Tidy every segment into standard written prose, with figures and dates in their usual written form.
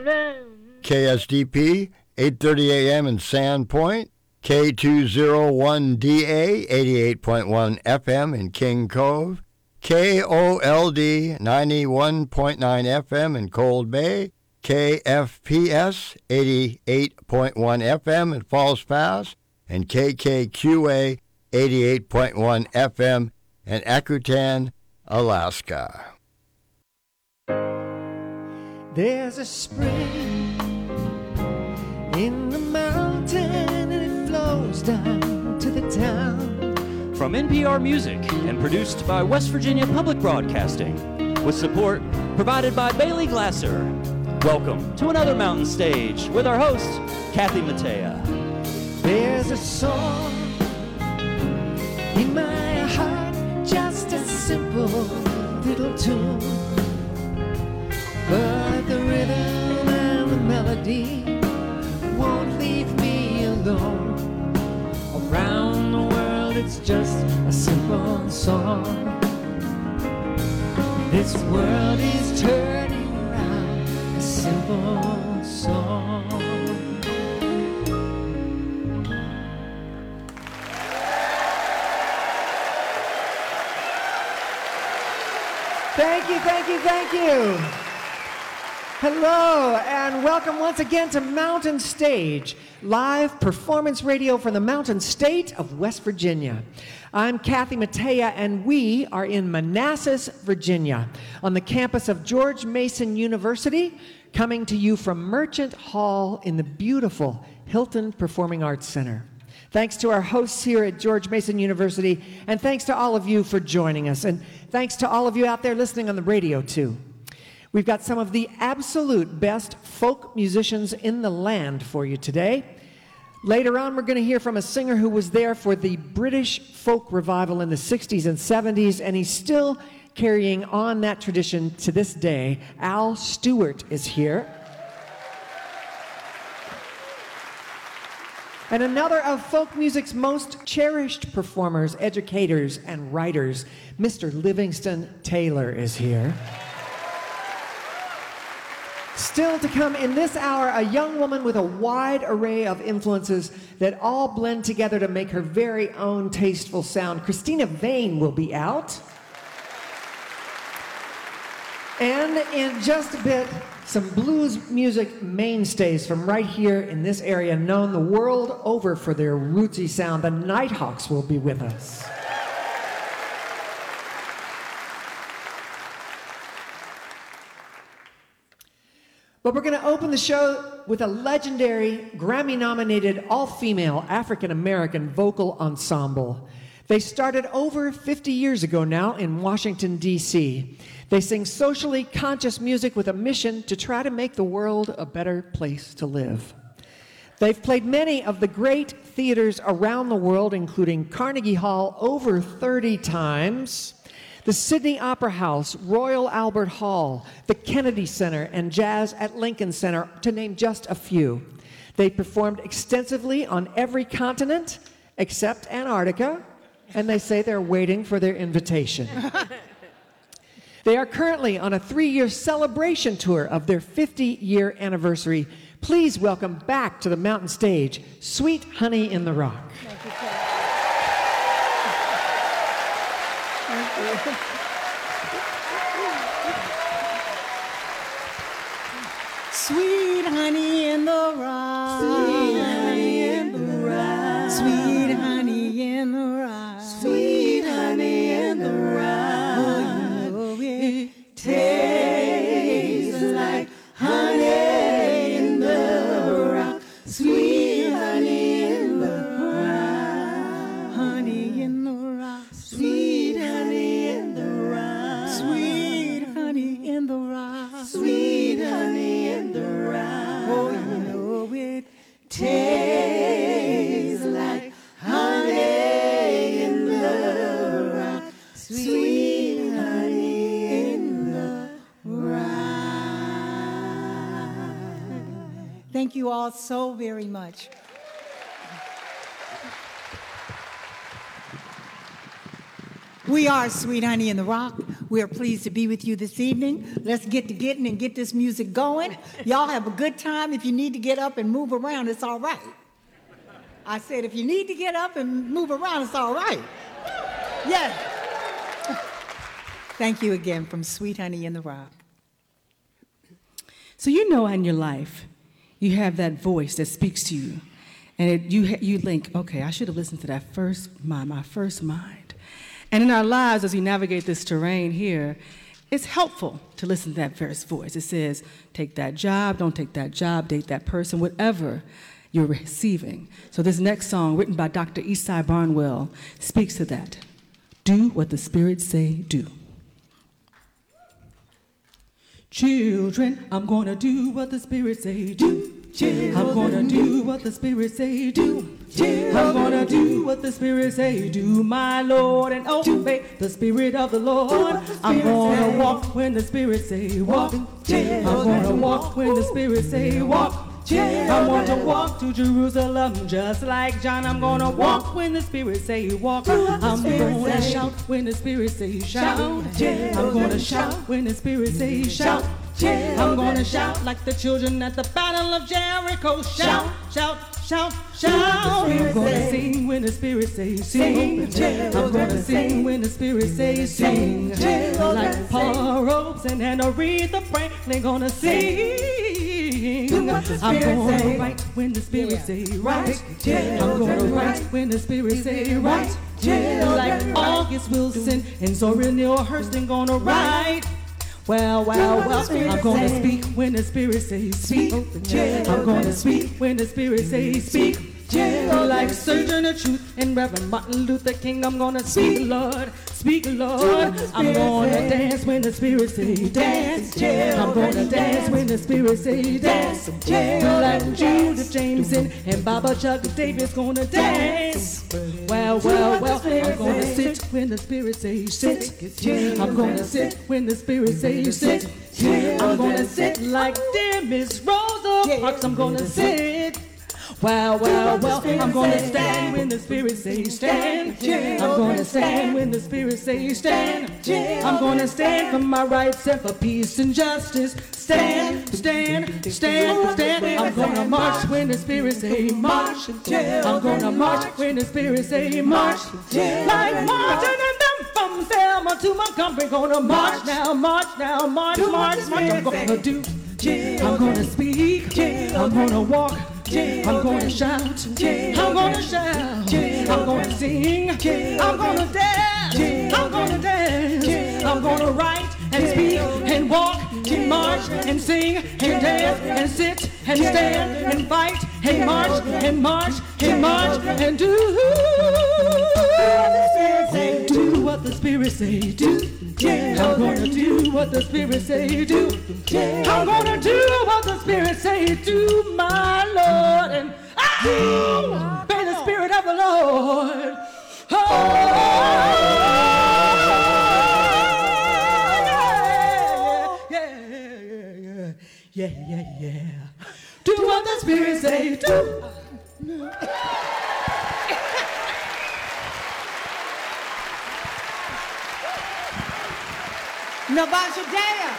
KSDP, 8:30 a.m. in Sandpoint, K201DA, 88.1 FM in King Cove, KOLD, 91.9 FM in Cold Bay, KFPS, 88.1 FM in Falls Pass, and KKQA, 88.1 FM in Akutan, Alaska. There's a spring in the mountain and it flows down to the town. From NPR Music and produced by West Virginia Public Broadcasting, with support provided by Bailey Glasser. Welcome to another Mountain Stage with our host, Kathy Mattea. There's a song in my heart, just a simple little tune, but the rhythm and the melody won't leave me alone. Around the world it's just a simple song. This world is turning around, a simple song. Thank you, thank you, thank you. Hello, and welcome once again to Mountain Stage, live performance radio from the Mountain State of West Virginia. I'm Kathy Mattea, and we are in Manassas, Virginia, on the campus of George Mason University, coming to you from Merchant Hall in the beautiful Hilton Performing Arts Center. Thanks to our hosts here at George Mason University, and thanks to all of you for joining us, and thanks to all of you out there listening on the radio, too. We've got some of the absolute best folk musicians in the land for you today. Later on, we're going to hear from a singer who was there for the British folk revival in the 60s and 70s, and he's still carrying on that tradition to this day. Al Stewart is here. And another of folk music's most cherished performers, educators, and writers, Mr. Livingston Taylor is here. Still to come in this hour, a young woman with a wide array of influences that all blend together to make her very own tasteful sound. Christina Vane will be out. And in just a bit, some blues music mainstays from right here in this area, known the world over for their rootsy sound. The Nighthawks will be with us. But we're going to open the show with a legendary, Grammy-nominated, all-female, African-American vocal ensemble. They started over 50 years ago now in Washington, D.C. They sing socially conscious music with a mission to try to make the world a better place to live. They've played many of the great theaters around the world, including Carnegie Hall over 30 times, the Sydney Opera House, Royal Albert Hall, the Kennedy Center, and Jazz at Lincoln Center, to name just a few. They performed extensively on every continent except Antarctica, and they say they're waiting for their invitation. They are currently on a 3-year celebration tour of their 50-year anniversary. Please welcome back to the Mountain Stage, Sweet Honey in the Rock. Thank you, Kat. Sweet honey in the rock. Sweet honey in the rock. Sweet honey in the rock. Sweet honey in the rock. Oh, it tastes like honey in the rock. Sweet honey in the rock. Honey in the rock. Sweet honey in the rock. Sweet honey in the rock. Sweet honey in the rock. Oh, you know it tastes like honey in the rock. Sweet honey in the rock. Thank you all so very much. We are Sweet Honey in the Rock. We are pleased to be with you this evening. Let's get to getting and get this music going. Y'all have a good time. If you need to get up and move around, it's all right. I said, if you need to get up and move around, it's all right. Yes. Thank you again from Sweet Honey in the Rock. So you know in your life, you have that voice that speaks to you. And you think, okay, I should have listened to that my first mind. And in our lives, as we navigate this terrain here, it's helpful to listen to that first voice. It says, take that job, don't take that job, date that person, whatever you're receiving. So this next song, written by Dr. Esai Barnwell, speaks to that. Do what the Spirit say do. Children, I'm gonna do what the Spirit say do. I'm gonna do what the Spirit say do. I'm gonna do what the Spirit say do, my Lord, and obey the Spirit of the Lord. I'm gonna walk when the Spirit say walk. I'm gonna walk when the Spirit say walk. I want to walk to Jerusalem just like John. I'm gonna walk when the Spirit say walk. I'm gonna shout when the Spirit say shout. I'm gonna shout when the Spirit say shout. I'm gonna shout like the children at the Battle of Jericho. Shout, shout, shout, shout. I'm gonna sing when the Spirit say sing. I'm gonna sing when the Spirit say sing. Like Paul Robeson and Aretha Franklin gonna sing. I'm gonna write when the Spirit say write. I'm gonna write when the Spirit say write. Like August Wilson and Zora Neale Hurston gonna write. Well, I'm gonna speak when the Spirit say speak. I'm gonna speak when the Spirit say speak. Like Surgeon of Truth and Reverend Martin Luther King, I'm gonna speak, Lord, speak, Lord. I'm gonna dance when the Spirit say dance. I'm gonna dance when the Spirit say dance. Like Judith Jameson and Baba Chuck Davis gonna dance. Well, I'm gonna sit when the Spirit say sit. I'm gonna sit when the Spirit say sit. I'm gonna sit like dear Miss Rosa Parks. I'm gonna sit. Well, I'm gonna stand when the Spirit say stand. I'm gonna stand when the Spirit say stand. I'm gonna stand for my rights and for peace and justice. Stand, stand, stand, stand. I'm gonna march when the Spirit say march. I'm gonna march when the Spirit say march. Like marching and them from Selma to Montgomery. Gonna march now, march now, march, march, march. I'm gonna do. I'm gonna speak. I'm gonna walk. I'm gonna shout, I'm gonna shout, I'm gonna sing, I'm gonna dance, I'm gonna dance, I'm gonna write and speak and walk and march and sing and dance and sit and stand and fight and march and march and march and do what the Spirit say do. I'm gonna do what the Spirit say do. I'm gonna do what the Spirit say do, my Lord. And obey the Spirit of the Lord. Yeah. Do what the Spirit say do. Nabasha Daya.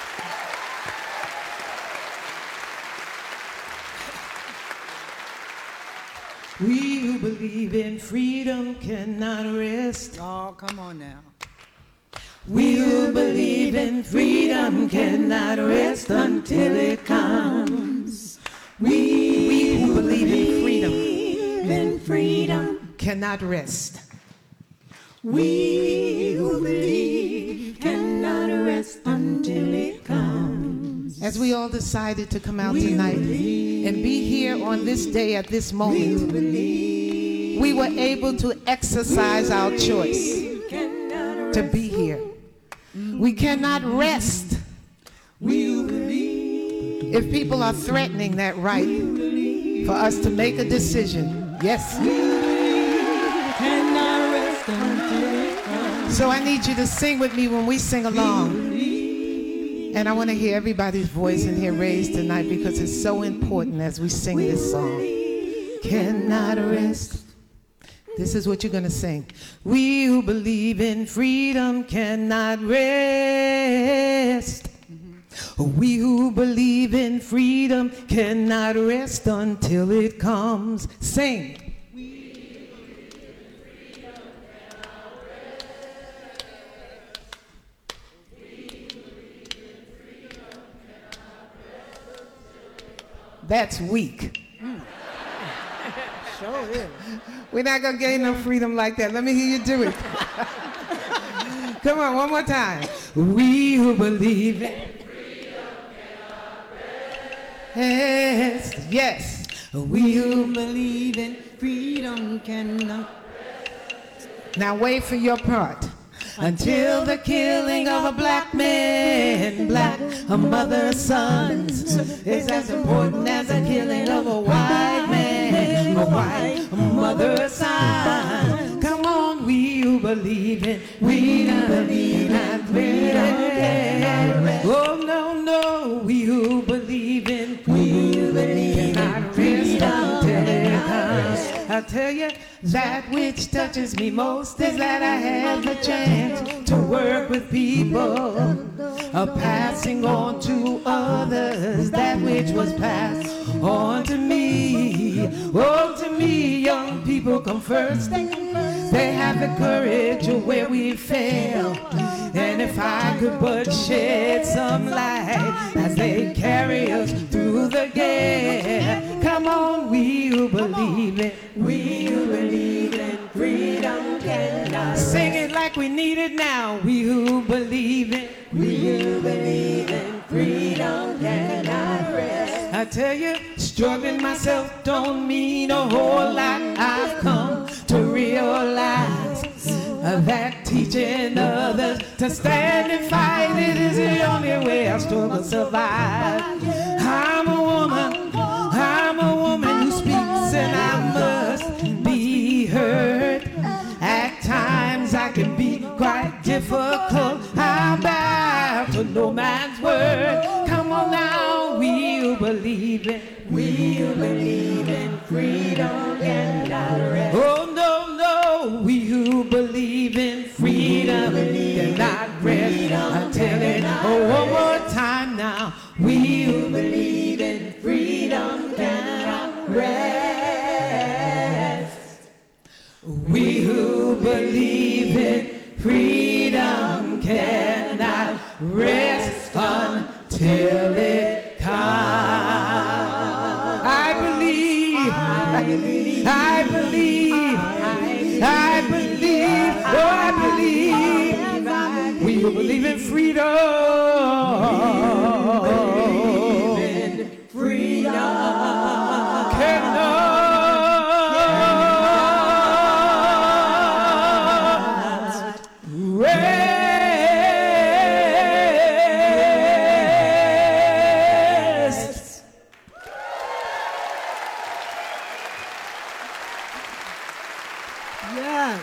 We who believe in freedom cannot rest. Oh, come on now. We who believe in freedom cannot rest until it comes. We who believe in freedom cannot rest. We who believe cannot rest until it comes. As we all decided to come out tonight and be here on this day at this moment, we were able to exercise our choice to be here. We cannot rest if people are threatening that right for us to make a decision. Yes. So I need you to sing with me when we sing along. And I want to hear everybody's voice in here raised tonight because it's so important as we sing this song. Cannot rest, This is what you're going to sing. We who believe in freedom cannot rest. We who believe in freedom cannot rest until it comes. Sing. That's weak. Sure is. We're not going to get no freedom like that. Let me hear you do it. Come on, one more time. We who believe in freedom cannot rest. Yes. We who believe in freedom cannot. Now wait for your part. Until the killing of a black man, black, a mother's sons, is as important as the killing of a white man, a white mother's son. Come on, we who believe in, we believe in freedom. Oh no, no, we who believe in, we believe in freedom till it comes. I'll tell you, that which touches me most is that I have the chance to work with people, passing on to others that which was passed on to me. Oh, to me, young people come first. They have the courage of where we fail. And if I could but shed some light as they carry us through the gate. Come on, we who believe it. We who believe in freedom cannot. Sing it like we need it now. We who believe it. We who believe in freedom cannot rest. I tell you, struggling myself don't mean a whole lot. I've come to realize that teaching others to stand and fight, it is the only way our struggle survive. I'm a woman who speaks and I must be heard. At times I can be quite difficult. I bow to no man's word. Come on now, we who believe in, we who believe in freedom cannot rest. Oh no, no, we who believe in freedom cannot rest until it. Oh, one more time now, we who believe in freedom cannot rest. We who believe in freedom cannot rest until it comes. I believe, I believe, I believe, I believe, oh I believe, we who believe in freedom. Yes.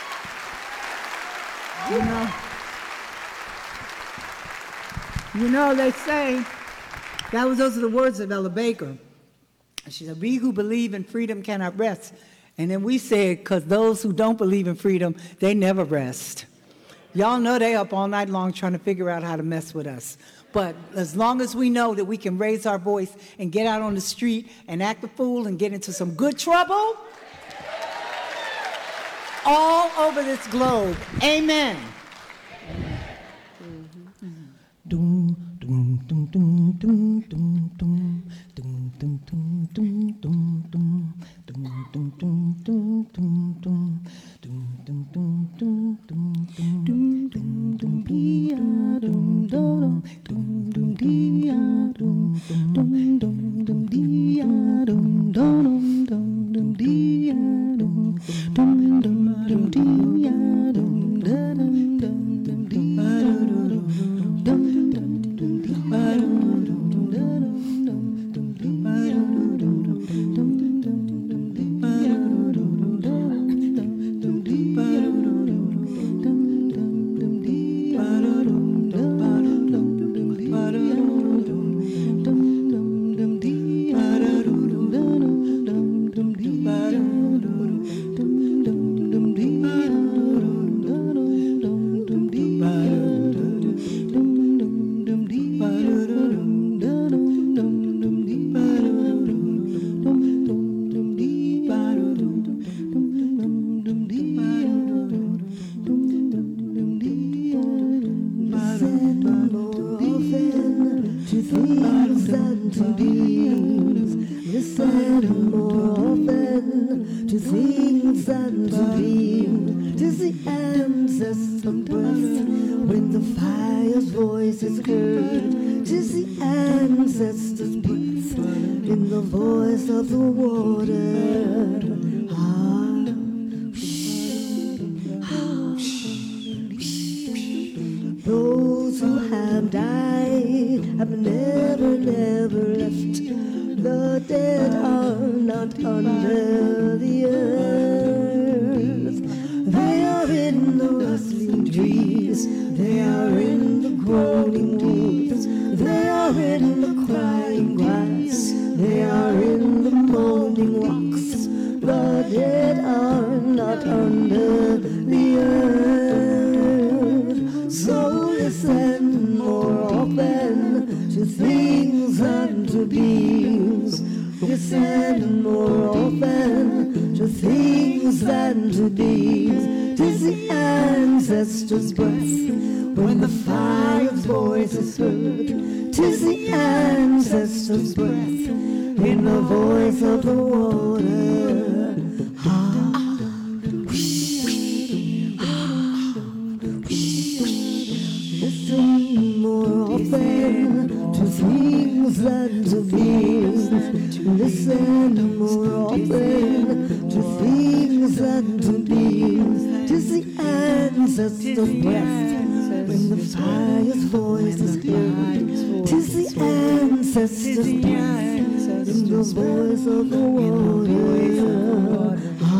You know, they say, those are the words of Ella Baker. She said, we who believe in freedom cannot rest. And then we said, because those who don't believe in freedom, they never rest. Y'all know they up all night long trying to figure out how to mess with us. But as long as we know that we can raise our voice and get out on the street and act a fool and get into some good trouble, all over this globe. Amen. and beings. Listen more often to things and to beings. 'Tis the ancestor breath when the fire's voice is heard. 'Tis the ancestor's breath in the voice of the water. Those who have died have never, never left. The dead are not under the earth. They are in the rustling trees. They are in the groaning woods. They are in the crying grass. They are in the moaning rocks. The dead are not under the earth. So listen more often to things and to beings. Listen more often to things and to beings. 'Tis the ancestors' breath when the fire's voice is heard. 'Tis the ancestors' breath in the voice of the water. Listen more often to things and to beings. Listen more often to things and to beings. 'Tis the ancestors' breath when the fire's voice is heard. 'Tis the ancestors' breath in the voice of the water.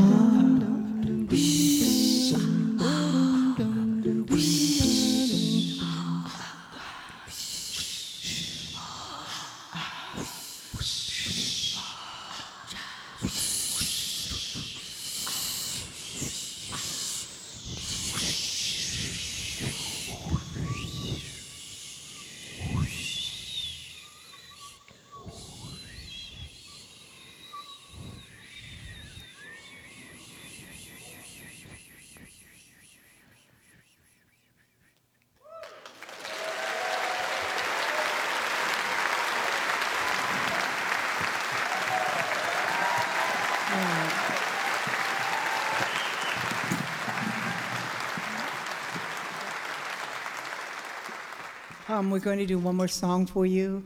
We're going to do one more song for you.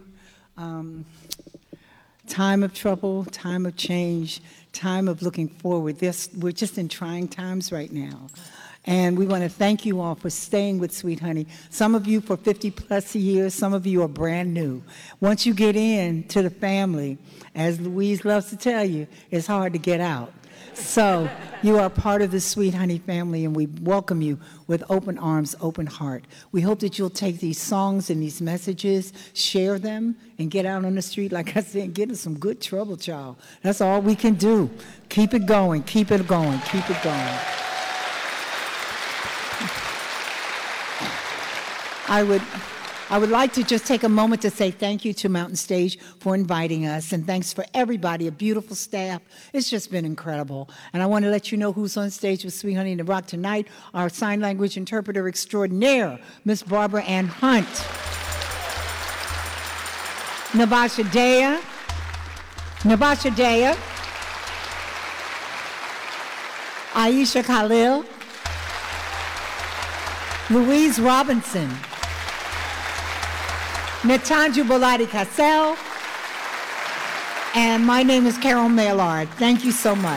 Time of trouble, time of change, time of looking forward. We're just in trying times right now. And we want to thank you all for staying with Sweet Honey. Some of you for 50 plus years, some of you are brand new. Once you get in to the family, as Louise loves to tell you, it's hard to get out. So you are part of the Sweet Honey family, and we welcome you with open arms, open heart. We hope that you'll take these songs and these messages, share them, and get out on the street, like I said, get in some good trouble, child. That's all we can do. Keep it going, keep it going, keep it going. I would like to just take a moment to say thank you to Mountain Stage for inviting us, and thanks for everybody, a beautiful staff. It's just been incredible. And I want to let you know who's on stage with Sweet Honey in the Rock tonight, our sign language interpreter extraordinaire, Miss Barbara Ann Hunt. Nabasha Daya, Aisha Khalil, Louise Robinson, Natanju Boladi Cassell, and my name is Carol Maillard. Thank you so much.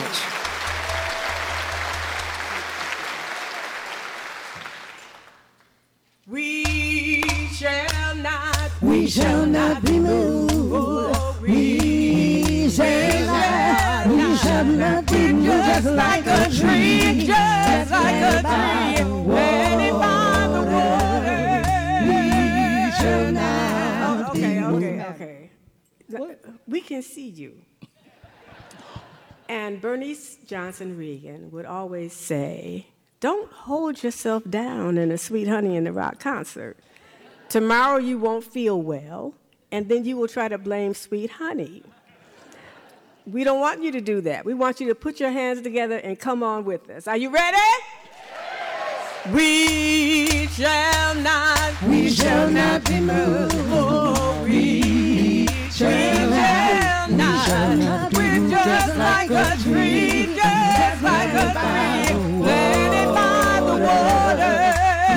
We shall not be moved. We shall not be moved. just like a tree, just like a tree, planted by the water. We shall not be moved. Okay. We can see you. And Bernice Johnson Reagan would always say, don't hold yourself down in a Sweet Honey in the Rock concert. Tomorrow you won't feel well, and then you will try to blame Sweet Honey. We don't want you to do that. We want you to put your hands together and come on with us. Are you ready? Yes. We shall not be moved. Oh, we shall not. We're just like a tree, just like a tree planted by the water.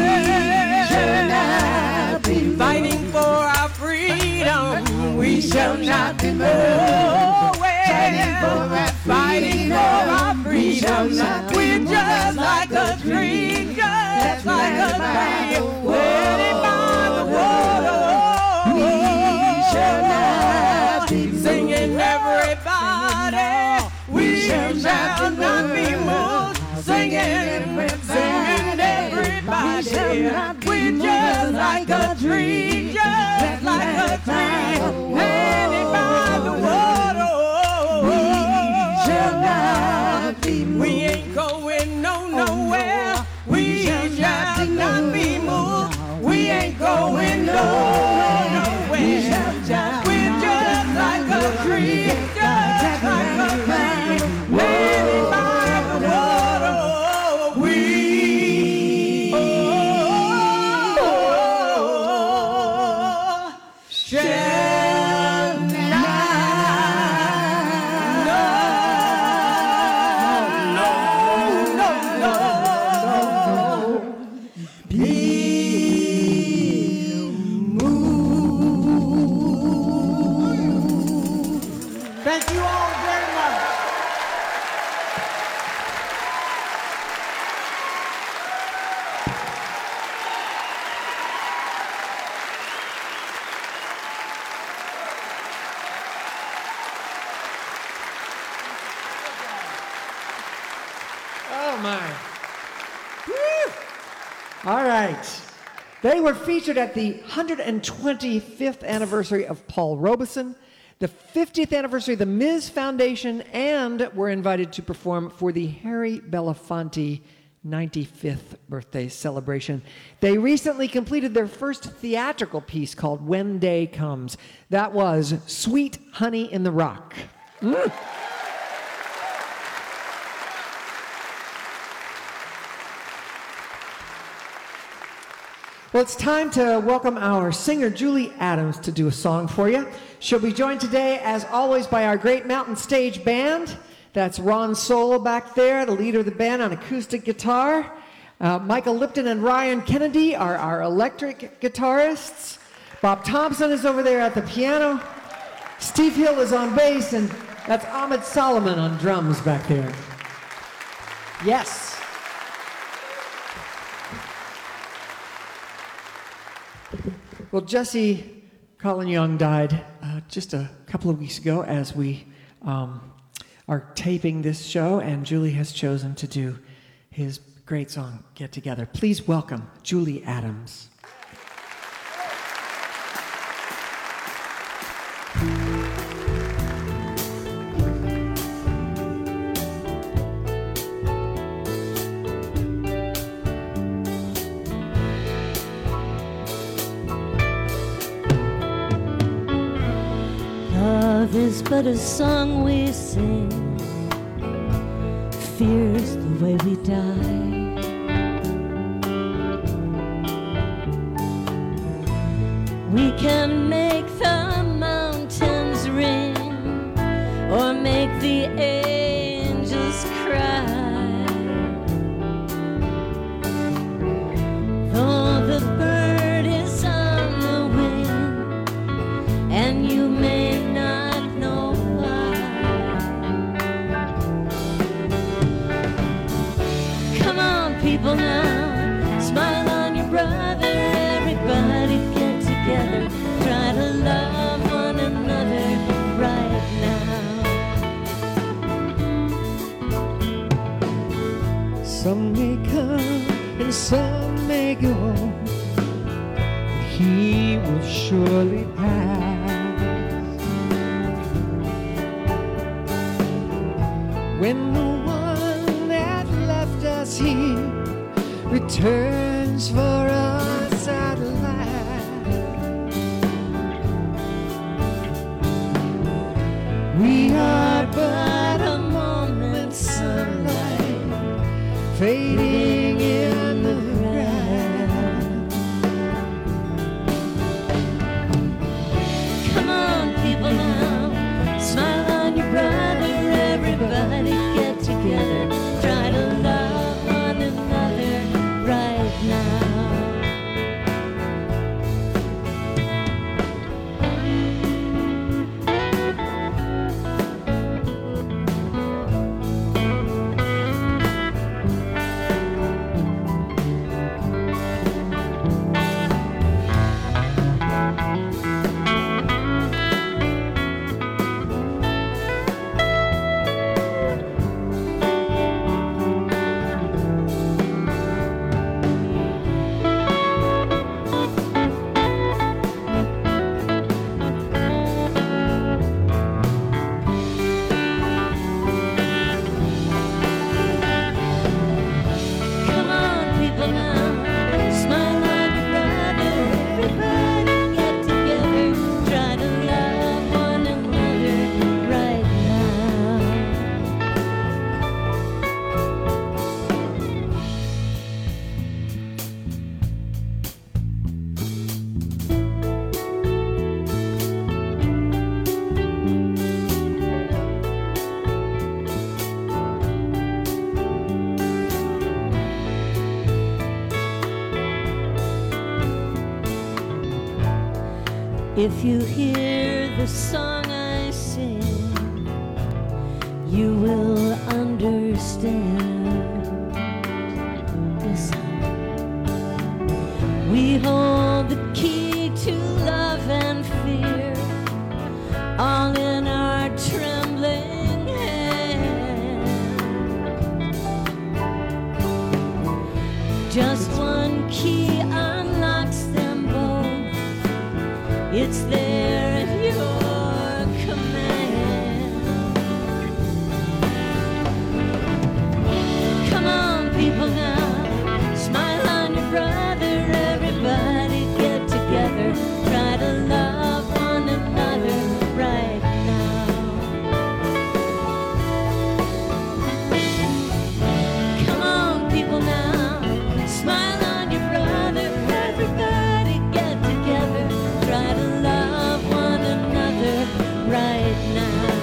Fighting for our freedom, we shall not be moved. Fighting for our freedom, we're just like a tree, just like a tree planted by the water. We shall not be moved. Singing everybody, we shall not be moved. Singing everybody, we're just like a tree, just like a tree planted by the water. We shall not be moved. We ain't going nowhere. We shall not be moved. We ain't going nowhere. We're just like a tree, just like a tree planted by the water. We shall Thank you all very much. Oh my. Woo. All right. They were featured at the 125th anniversary of Paul Robeson, the 50th anniversary of the Ms. Foundation, and were invited to perform for the Harry Belafonte 95th birthday celebration. They recently completed their first theatrical piece called When Day Comes. That was Sweet Honey in the Rock. Well, it's time to welcome our singer, Julie Adams, to do a song for you. She'll be joined today, as always, by our great Mountain Stage Band. That's Ron Solo back there, the leader of the band on acoustic guitar. Michael Lipton and Ryan Kennedy are our electric guitarists. Bob Thompson is over there at the piano. Steve Hill is on bass, and that's Ahmed Solomon on drums back there. Yes. Well, Jesse Colin Young died just a couple of weeks ago as we are taping this show, and Julie has chosen to do his great song, Get Together. Please welcome Julie Adams. Love is but a song we sing, fear's the way we die. We can make the mountains ring or make the angels cry. Though the bird is on the wing and you may not know why. Come on, people, now, smile on your brother. Everybody get together, try to love one another right now. Some may come and some may go, he will surely pass. When the one that left us here returns for us at last, we are but a moment's sunlight fading in the grass. Come on, people, If you hear the song I sing, you will understand. Listen. We hold the key to love and fear, all in our trembling hand. Just one key unlocks them both. It's there at your command. Come on, people now, smile on your brother. Everybody get together, try to love one another right now. Come on, people now, smile on your brother. Everybody get together, try to love one another right now.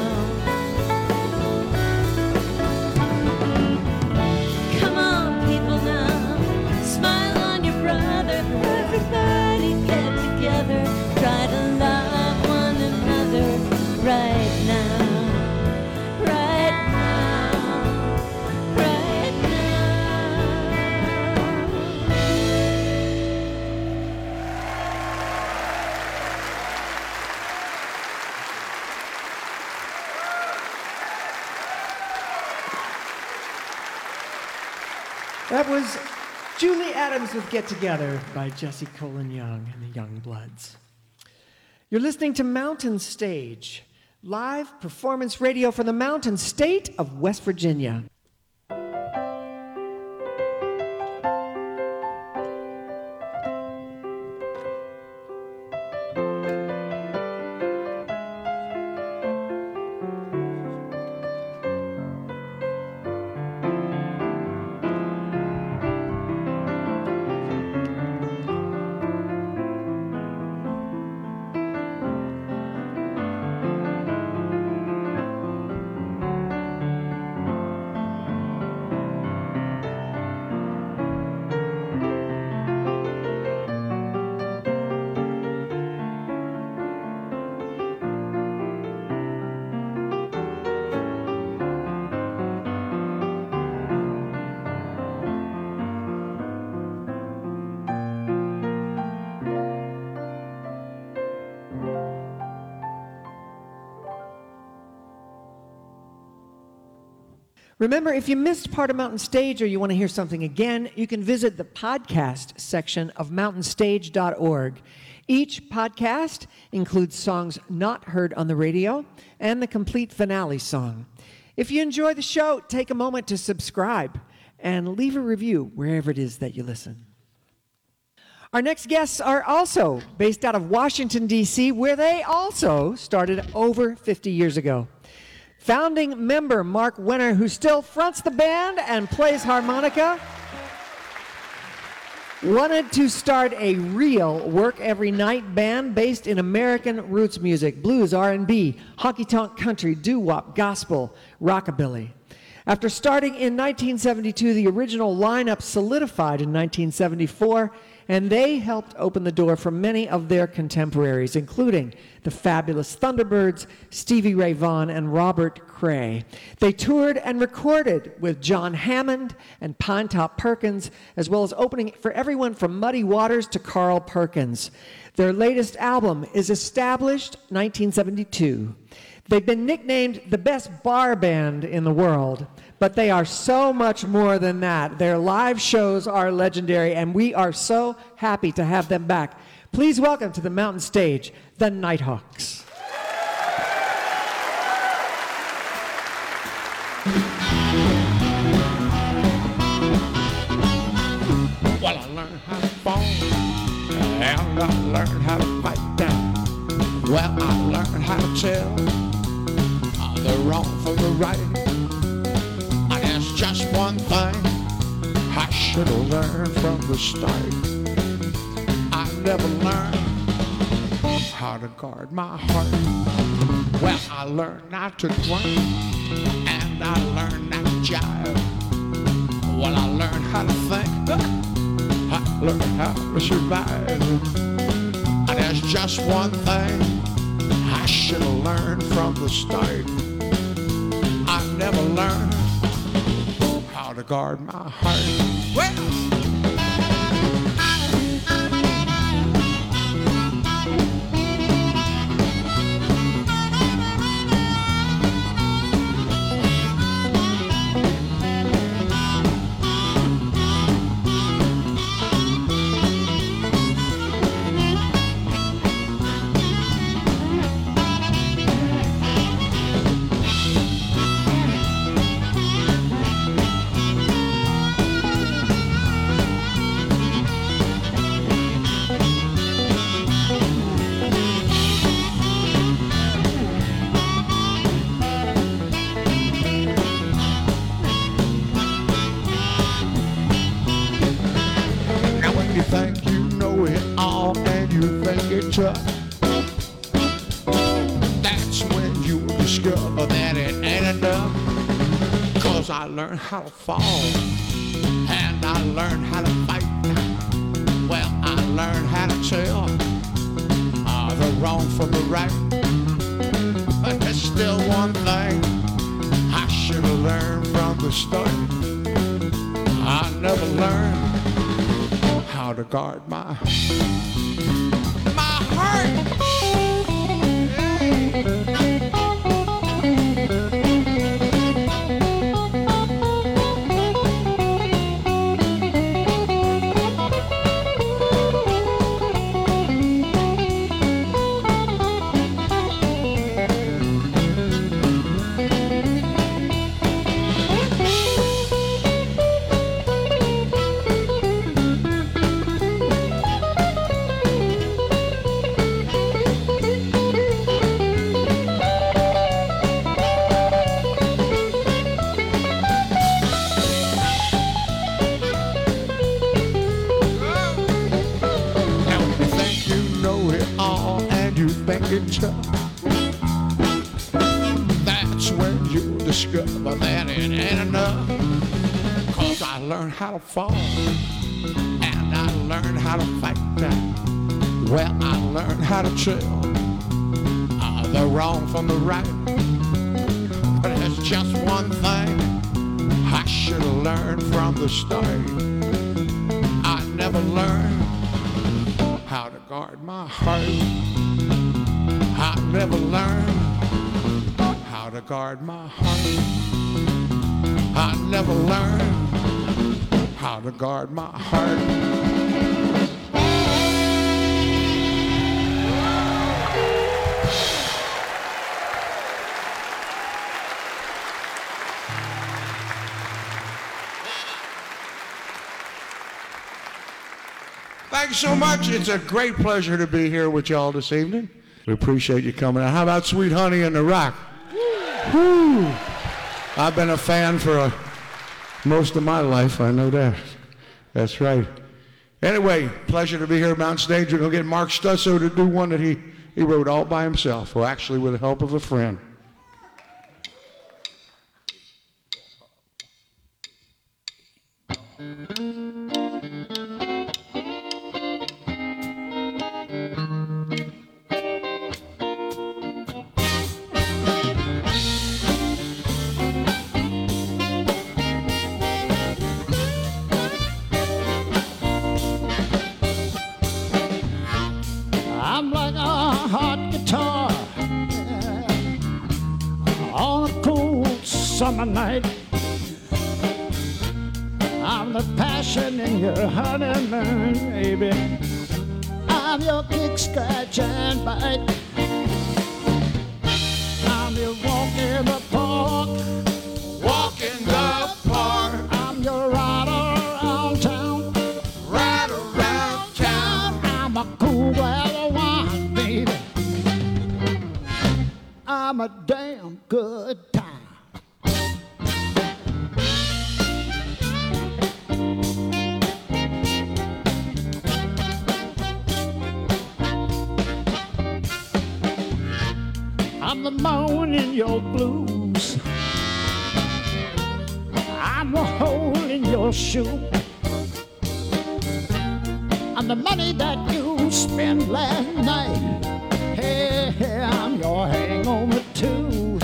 Come on, people now, smile on your brother. Everybody get together, try to love one another right now. Right now. Right now. That was Julie Adams with Get Together by Jesse Colin Young and the Youngbloods. You're listening to Mountain Stage, live performance radio from the mountain state of West Virginia. Remember, if you missed part of Mountain Stage or you want to hear something again, you can visit the podcast section of mountainstage.org. Each podcast includes songs not heard on the radio and the complete finale song. If you enjoy the show, take a moment to subscribe and leave a review wherever it is that you listen. Our next guests are also based out of Washington, D.C., where they also started over 50 years ago. Founding member Mark Wenner, who still fronts the band and plays harmonica, wanted to start a real work every night band based in American roots music, blues, R&B, honky-tonk country, doo-wop, gospel, rockabilly. After starting in 1972, the original lineup solidified in 1974, and they helped open the door for many of their contemporaries, including the fabulous Thunderbirds, Stevie Ray Vaughan, and Robert Cray. They toured and recorded with John Hammond and Pinetop Perkins, as well as opening for everyone from Muddy Waters to Carl Perkins. Their latest album is Established 1972. They've been nicknamed the best bar band in the world, but they are so much more than that. Their live shows are legendary, and we are so happy to have them back. Please welcome to the Mountain Stage, the Nighthawks. Well, I learned how to fall, and I learned how to fight down. Well, I learned how to tell the wrong from the right. And there's just one thing I should have learned from the start. I never learned how to guard my heart. Well, I learned not to drink, and I learned not to jive. Well, I learned how to think. I learned how to survive. And there's just one thing I should have learned from the start. I never learned how to guard my heart. Well, you think you know it all and you think it's tough. That's when you discover that it ain't enough. Cause I learned how to fall and I learned how to fight. Well, I learned how to tell the wrong from the right. But there's still one thing I should have learned from the start. I never learned how to guard my heart. That's when you discover that it ain't enough. Cause I learned how to fall and I learned how to fight. Well, I learned how to tell the wrong from the right. But there's just one thing I should have learned from the start. I never learned how to guard my heart. I never learned how to guard my heart. I never learned how to guard my heart. Thanks so much. It's a great pleasure to be here with y'all this evening. We appreciate you coming out. How about Sweet Honey in the Rock? Woo! I've been a fan for most of my life. I know that. That's right. Anyway, pleasure to be here at Mountain Stage. We're going to get Mark Stusso to do one that he wrote all by himself, or actually with the help of a friend. I'm like a hot guitar on a cold summer night. I'm the passion in your honeymoon, baby. I'm your big scratch and bite. I'm your walk in the park. Walk in the park. I'm your ride around town. Right around town. I'm a cool glass of wine, baby. I'm a damn good time. I'm the moan in your blues. I'm the hole in your shoe. I'm the money that you you spent last night. Hey, I'm your hangover too.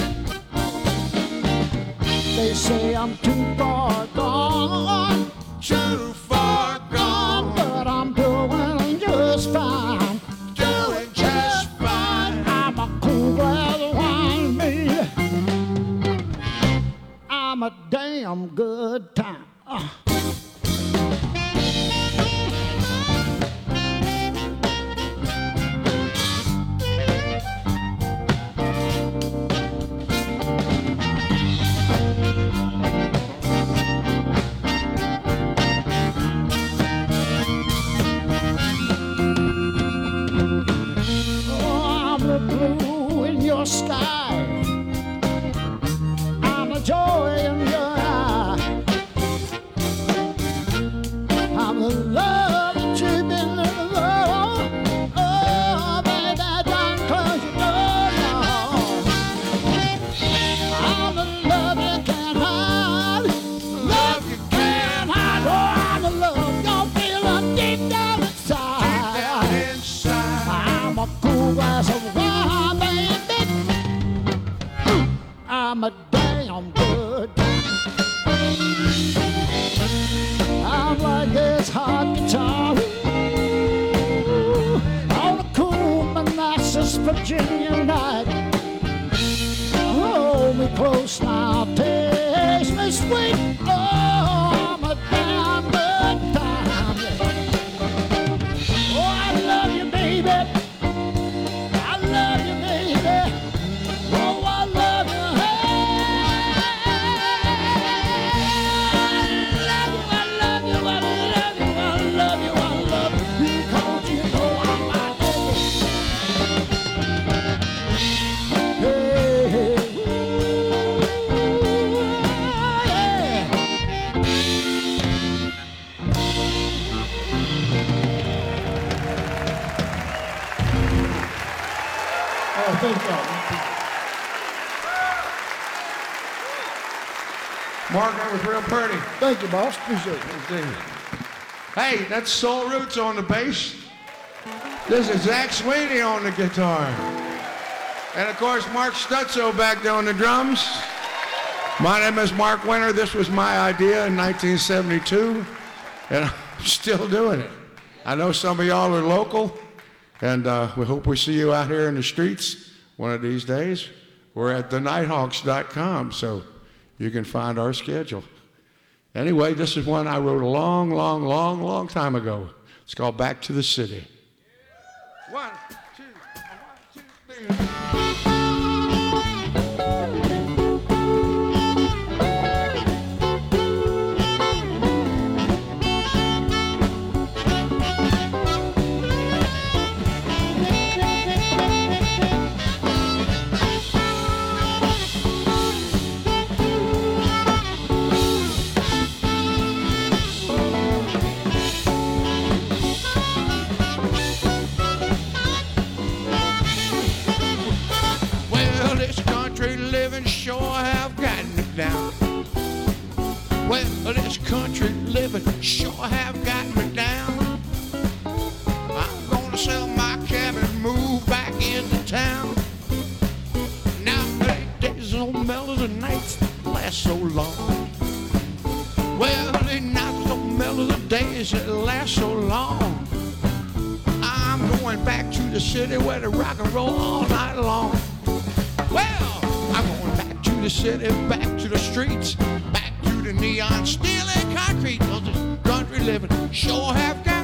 They say I'm too far gone, Too far gone, but I'm doing just fine. doing just fine. I'm a cool glass of wine, baby. I'm a damn good time. Oh, I'm the blue in your sky. I'm a joy in your eye. I'm the love that you've been living for. Oh, baby, don't close your door now. I'm the love you can't hide. Love you can't hide. Oh, I'm the love you're feeling deep down inside. Down inside. I'm a cool glass of wine, baby. I'm a damn good. I'm like this hot guitar on a cool Manassas, Virginia night. Hold me close now, taste me sweet. Oh, I'm a damn good time. Oh, I love you, baby. I love you, baby. Oh, I love you. I love you, I love you, I love you, I love you. Because you know I'm my baby. Hey, hey, ooh, yeah. Oh, thank God. Mark, that was real pretty. Thank you, boss. Appreciate it. Indeed. Hey, that's Soul Roots on the bass. This is Zach Sweeney on the guitar. And of course, Mark Stutzo back there on the drums. My name is Mark Winter. This was my idea in 1972, and I'm still doing it. I know some of y'all are local, and we hope we see you out here in the streets one of these days. We're at thenighthawks.com, so you can find our schedule. Anyway, this is one I wrote a long time ago. It's called Back to the City. 1, 2, 1, 2, 3. Well, this country living sure have gotten me down. Well, this country living sure have gotten me down. I'm gonna sell my cabin, move back into town. Nowadays, no mellows and nights last so long. Well, they not so mellow the days that last so long. I'm going back to the city where they rock and roll all night long. Well, I'm going back to the city, back to the streets, back to the neon steel and concrete. 'Cause this country living sure have got.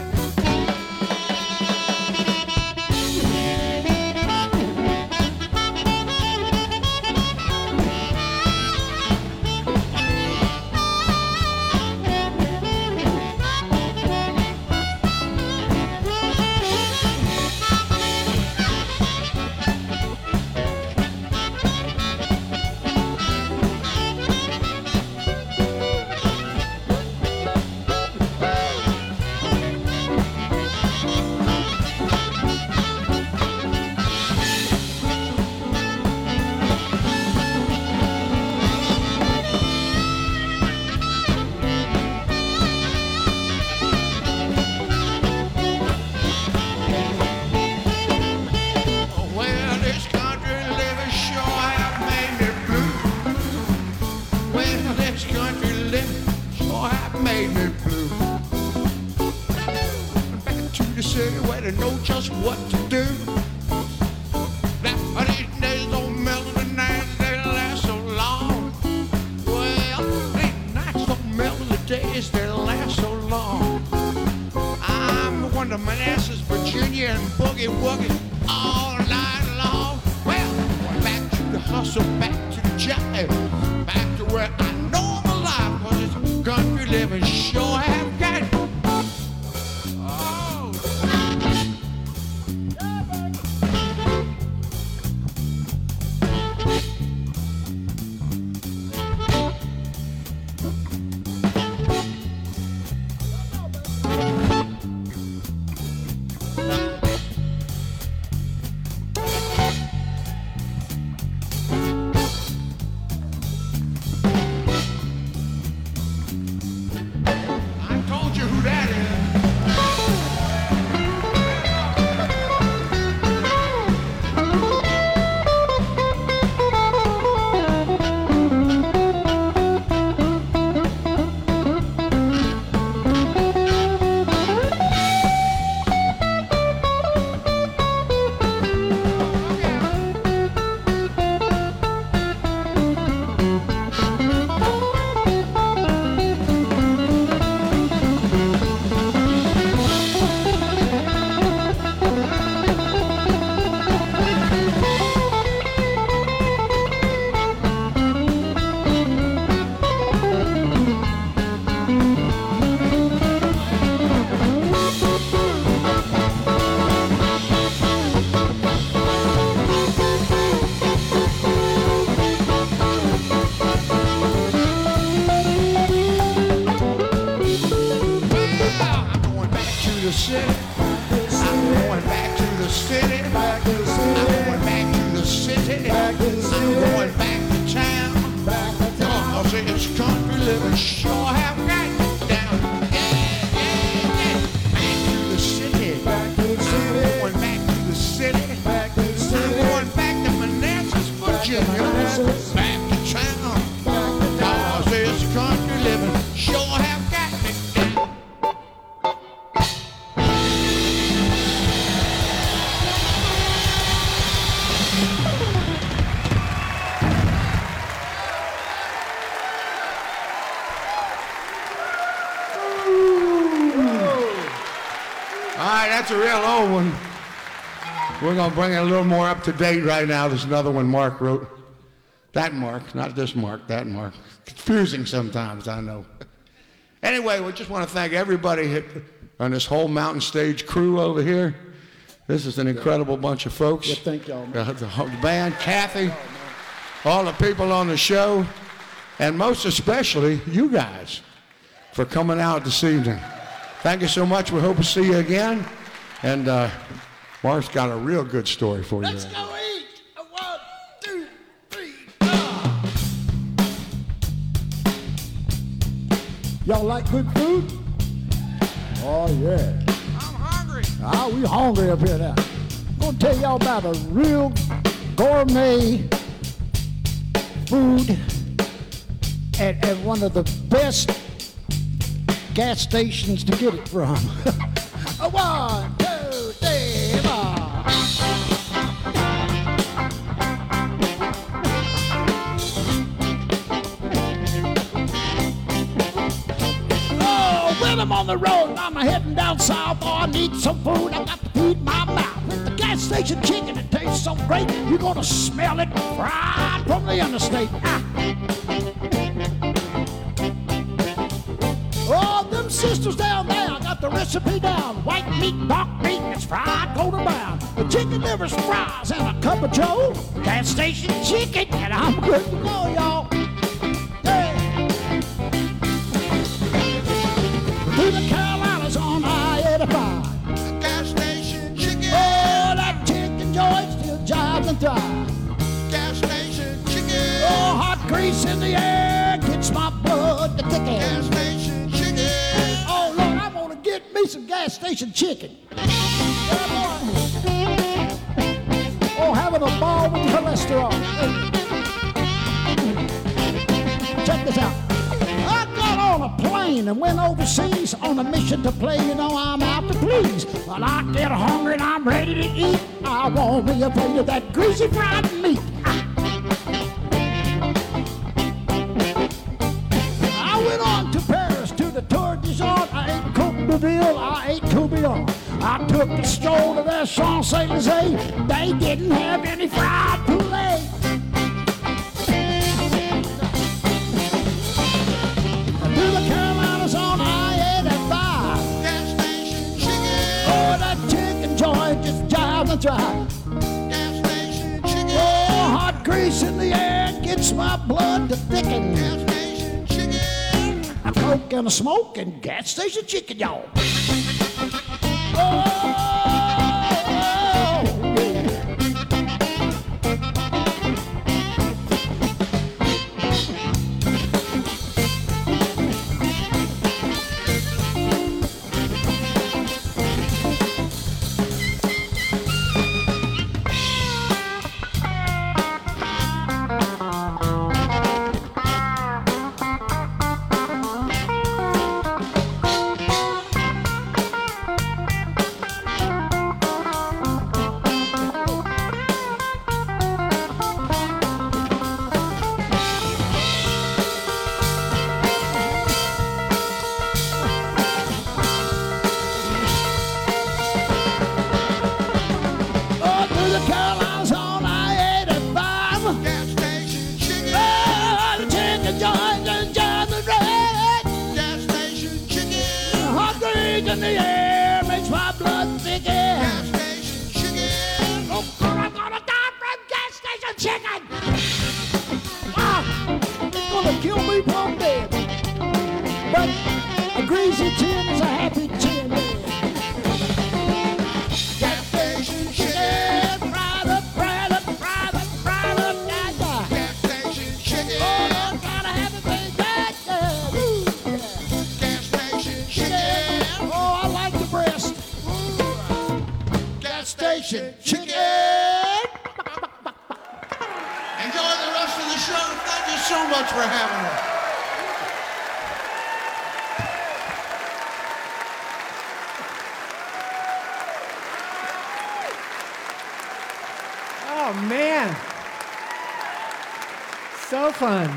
know just what to do. Now, these days don't melt the nights, they last so long. Well, these nights don't melt the days, they last so long. I'm going to Manassas, Virginia, and boogie woogie all night long. Well, back to the hustle, back to the jive, back to where I know I'm alive, 'cause it's country living sure have got it. That's a real old one. We're going to bring it a little more up to date right now. There's another one Mark wrote. That Mark, not this Mark, that Mark. Confusing sometimes, I know. Anyway, we just want to thank everybody on this whole Mountain Stage crew over here. This is an incredible bunch of folks. Yeah, thank y'all, man. The band, Kathy, all the people on the show, and most especially you guys for coming out this evening. Thank you so much. We hope to see you again. And Mark's got a real good story for you. Let's go eat. 1, 2, 3, 4. Y'all like good food? Oh, yeah. I'm hungry. Ah, we hungry up here now. I'm going to tell y'all about a real gourmet food at one of the best gas stations to get it from. 1, 2, 3, 4. Oh, when I'm on the road, I'm heading down south. Oh, I need some food. I got to feed my mouth. With the gas station chicken, it tastes so great. You're gonna smell it fried from the interstate. Oh, them sisters down there, I got the recipe down. White meat, dark meat, it's fried golden brown. The chicken livers, fries, and a cup of joe. Gas station chicken, and I'm good to go, y'all. Yeah. Through the Carolinas on I-85. Gas station chicken. Oh, that chicken joint still jives and thrives. Gas station chicken. Oh, hot grease in the air gets my blood to ticking. Gas station chicken. Oh, Lord, I want to get me some gas station chicken. Oh, having a ball with cholesterol. Check this out. I got on a plane train and went overseas on a mission to play. You know I'm out to please. Well, I get hungry and I'm ready to eat. I won't be afraid of that greasy fried meat. I went on to Paris to the Tour de Jean. I ate Côte de Ville, I ate Tourbillon. I took a stroll to their Champs-Élysées. They didn't have any fried poulet. To the Carolinas on I-85. Gas station chicken. Oh, that chicken joint just jives and drives. Gas station chicken. Oh, hot grease in the air gets my blood to thicken. Gas station chicken. A coke and a smoke and gas station chicken, y'all. In the air makes my blood thicken. Gas station chicken. Oh, I'm gonna die from gas station chicken. Ah, it's gonna kill me plumb dead. But a greasy chin is a happy chin. Gas station chicken. Fried up, fried up, fried up, fried up, yeah, yeah. Gas station chicken. Oh, I'm gonna have a big gas. Gas station chicken. Oh, I like the breast. Gas station chicken. Enjoy the rest of the show. Thank you so much for having us. Oh, man. So fun.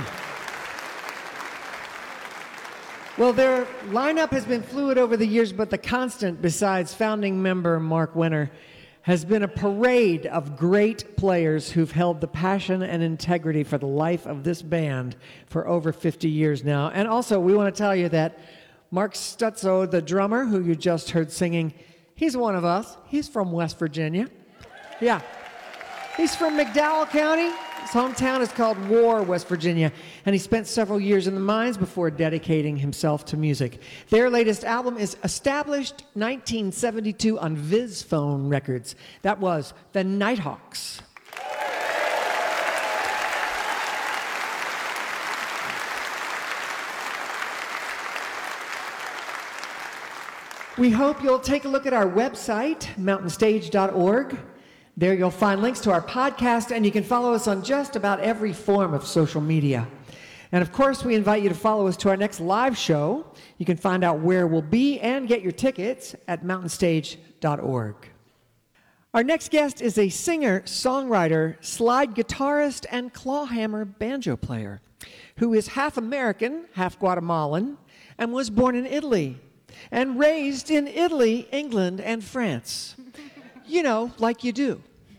Well, their lineup has been fluid over the years, but the constant, besides founding member Mark Wenner, has been a parade of great players who've held the passion and integrity for the life of this band for over 50 years now. And also, we want to tell you that Mark Stutzo, the drummer, who you just heard singing, he's one of us. He's from West Virginia. Yeah. He's from McDowell County. His hometown is called War, West Virginia, and he spent several years in the mines before dedicating himself to music. Their latest album is established 1972 on VizPhone Records. That was The Nighthawks. We hope you'll take a look at our website, mountainstage.org. There you'll find links to our podcast, and you can follow us on just about every form of social media. And of course, we invite you to follow us to our next live show. You can find out where we'll be and get your tickets at mountainstage.org. Our next guest is a singer, songwriter, slide guitarist, and clawhammer banjo player who is half American, half Guatemalan, and was born in Italy and raised in Italy, England, and France. You know, like you do.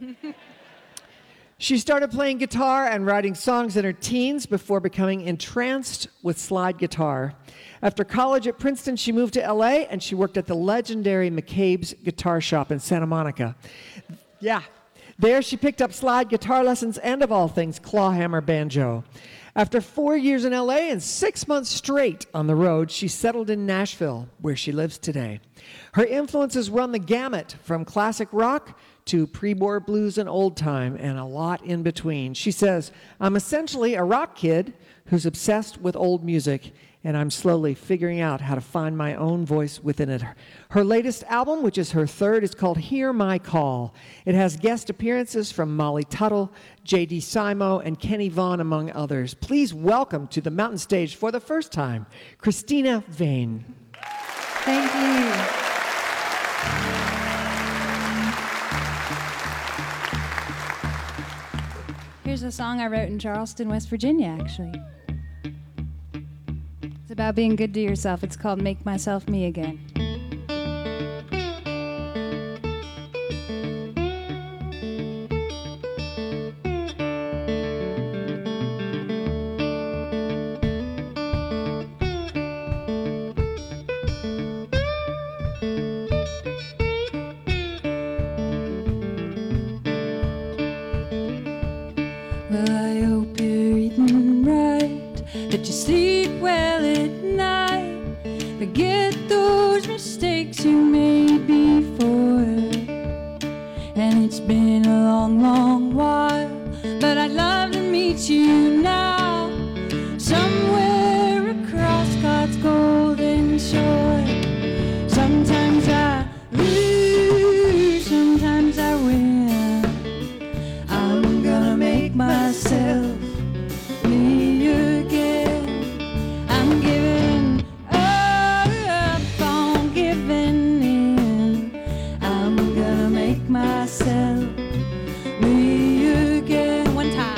She started playing guitar and writing songs in her teens before becoming entranced with slide guitar. After college at Princeton, she moved to LA and she worked at the legendary McCabe's Guitar Shop in Santa Monica. Yeah, there she picked up slide guitar lessons and, of all things, clawhammer banjo. After 4 years in LA and 6 months straight on the road, she settled in Nashville, where she lives today. Her influences run the gamut from classic rock to pre-war blues and old time, and a lot in between. She says, "I'm essentially a rock kid who's obsessed with old music, and I'm slowly figuring out how to find my own voice within it. Her latest album, which is her third, is called Hear My Call. It has guest appearances from Molly Tuttle, J.D. Simo, and Kenny Vaughn, among others. Please welcome to the Mountain Stage for the first time, Christina Vane. Thank you. Here's a song I wrote in Charleston, West Virginia, actually. It's about being good to yourself. It's called Make Myself Me Again. Well, I hope you're eating right, that you sleep well at night, forget those mistakes you made before. And it's been a long, long while, but I'd love to meet you now, somewhere across God's golden shore. Sometimes I lose, sometimes I win. I'm gonna make myself me again. I'm giving up on giving in. I'm gonna make myself me again. One time.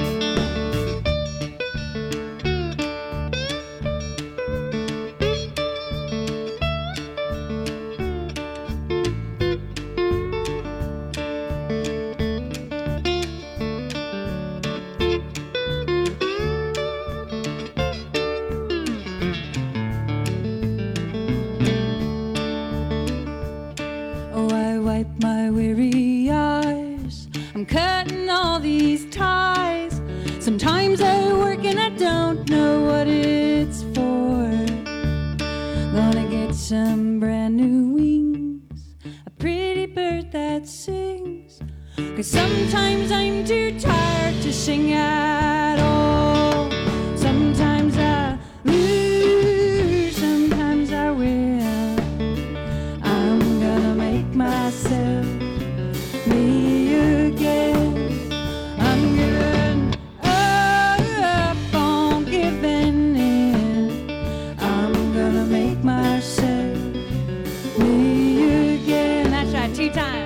Oh, I wipe my weary eyes. I'm cutting all these ties. Sometimes I work and I don't know what it's for. Gonna get some brand new wings, a pretty bird that sings. 'Cause sometimes I'm too tired to sing at all. Sometimes I lose, sometimes I win. I'm gonna make myself me again. I'm giving up on giving in. I'm gonna make myself me again. That's right, 2 times.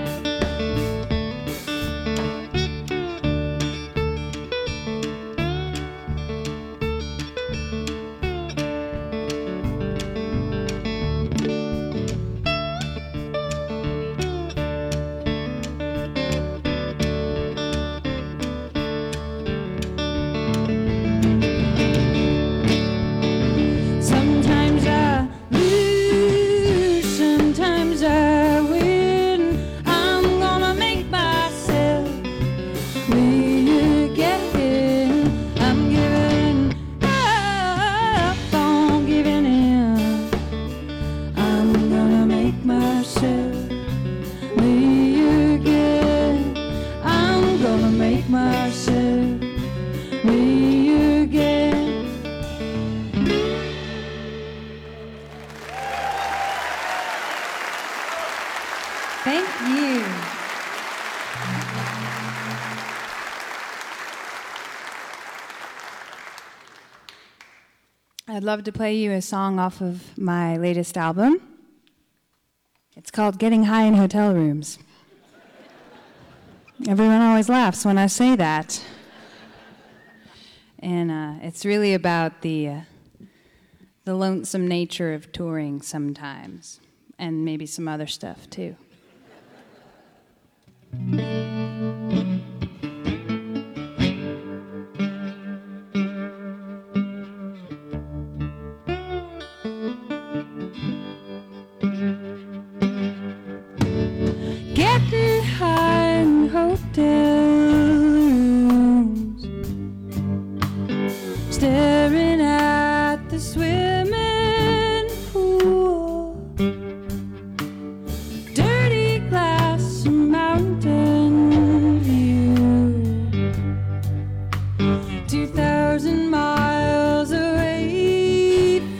Sometimes I lose, sometimes I win. I'm gonna make myself me again. I'm giving up on giving in. I'm gonna make myself me again. I'm gonna make myself me again. Thank you. I'd love to play you a song off of my latest album. It's called Getting High in Hotel Rooms. Everyone always laughs when I say that. And it's really about the lonesome nature of touring sometimes, and maybe some other stuff too. Getting high in hotel rooms, staring at the swimming pool, dirty glass mountain view, 2,000 miles away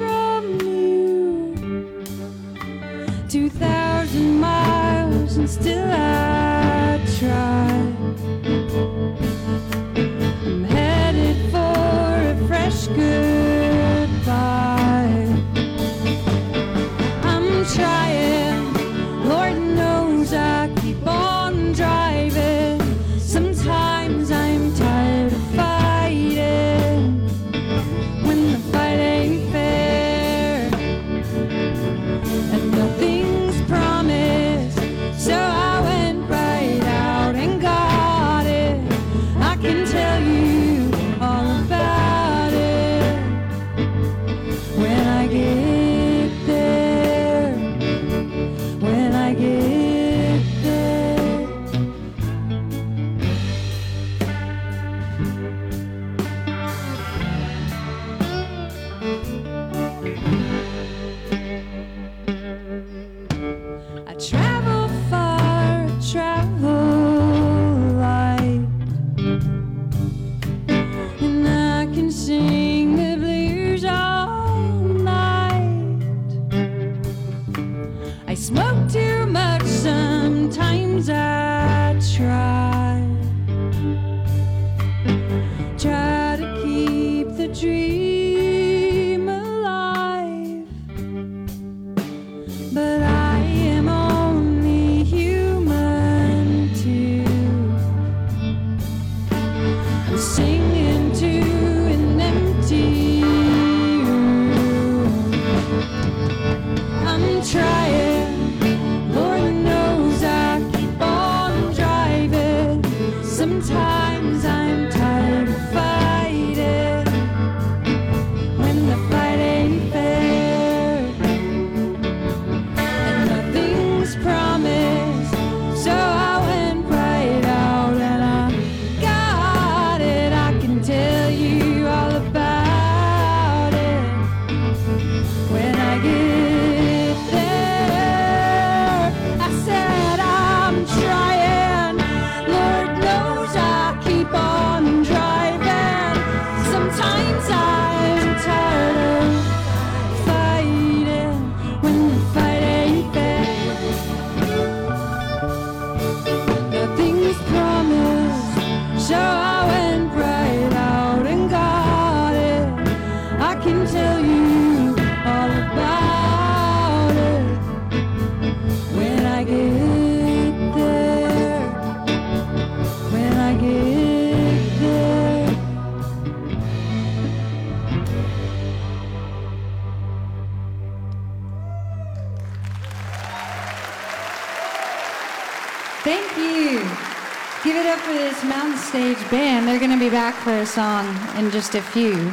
Thank you. Give it up for this Mountain Stage band. They're going to be back for a song in just a few.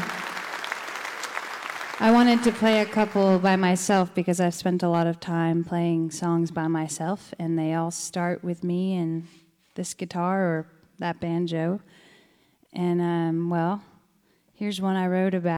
I wanted to play a couple by myself because I've spent a lot of time playing songs by myself, and they all start with me and this guitar or that banjo. And, well, here's one I wrote about.